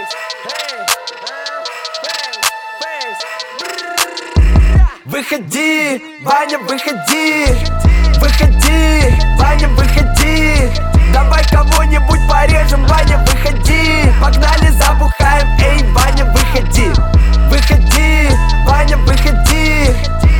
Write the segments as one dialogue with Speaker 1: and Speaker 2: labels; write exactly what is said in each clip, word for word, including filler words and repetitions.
Speaker 1: Выходи, Ваня, выходи, выходи, Ваня, выходи. Давай кого-нибудь порежем, Ваня, выходи. Погнали, забухаем, эй, Ваня, выходи. Выходи, Ваня, выходи,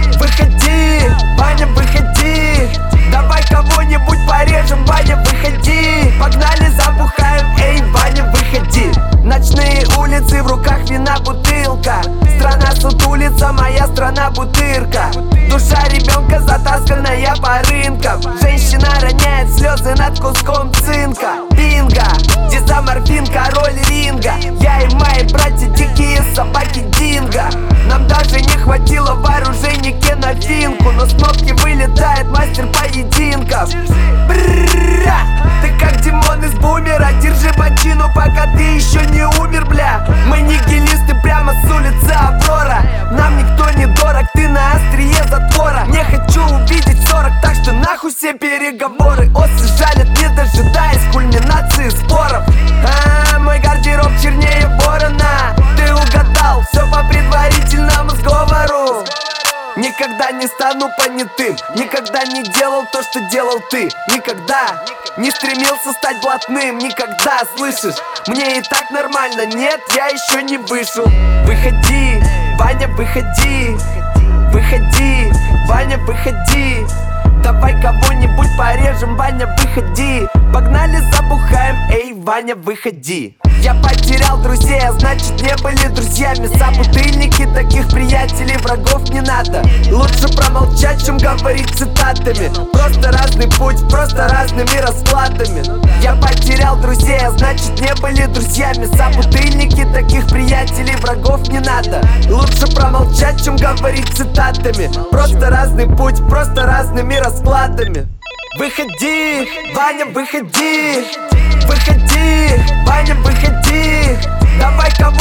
Speaker 1: выходи, Ваня, выходи. Давай кого-нибудь порежем, Ваня, выходи. Погнали, забухаем, эй, Ваня, выходи. Ночные улицы, в руках вина бутылка. Страна сутулица, моя страна бутырка. Душа ребенка затасканная по рынкам. Женщина роняет слезы над куском цинка. Бинго, дизоморфин, король ринга. Я и мои братья дикие собаки динго. Нам даже не хватило вооруженники на финку, но с кнопки вылетает мастер поединков. Брррррра, ты как Димон из Бумера. Держи бочину, пока ты еще не умер, бля. Мы нигилисты прямо с улицы Аврора. Нам никто не дорог, ты на острие затвора. Не хочу увидеть сорок, так что нахуй все переговоры. Осы жалят, не дожидаясь кульминации споров. А, мой гардероб чернее ворона. Ты угадал, все по предварительному сговору. Никогда не стану понятым, никогда не делал то, что делал ты. Никогда не стремился стать блатным, никогда, слышишь? Мне и так нормально, нет, я еще не вышел. Выходи, Ваня, выходи, выходи, Ваня, выходи. Давай кого-нибудь порежем, Ваня, выходи. Погнали, забухаем, эй, Ваня, выходи. Я потерял друзей, а значит не были друзьями. Собутыльники, таких приятелей, врагов не надо. Лучше промолчать, чем говорить цитатами. Просто разный путь, просто разными раскладами. Я потерял друзей, а значит не были друзьями. Собутыльники, таких приятелей, врагов не надо. Лучше промолчать, чем говорить цитатами. Просто разный путь, просто разными раскладами. Выходи, Ваня, выходи, выходи, Ваня, выходи. Давай кого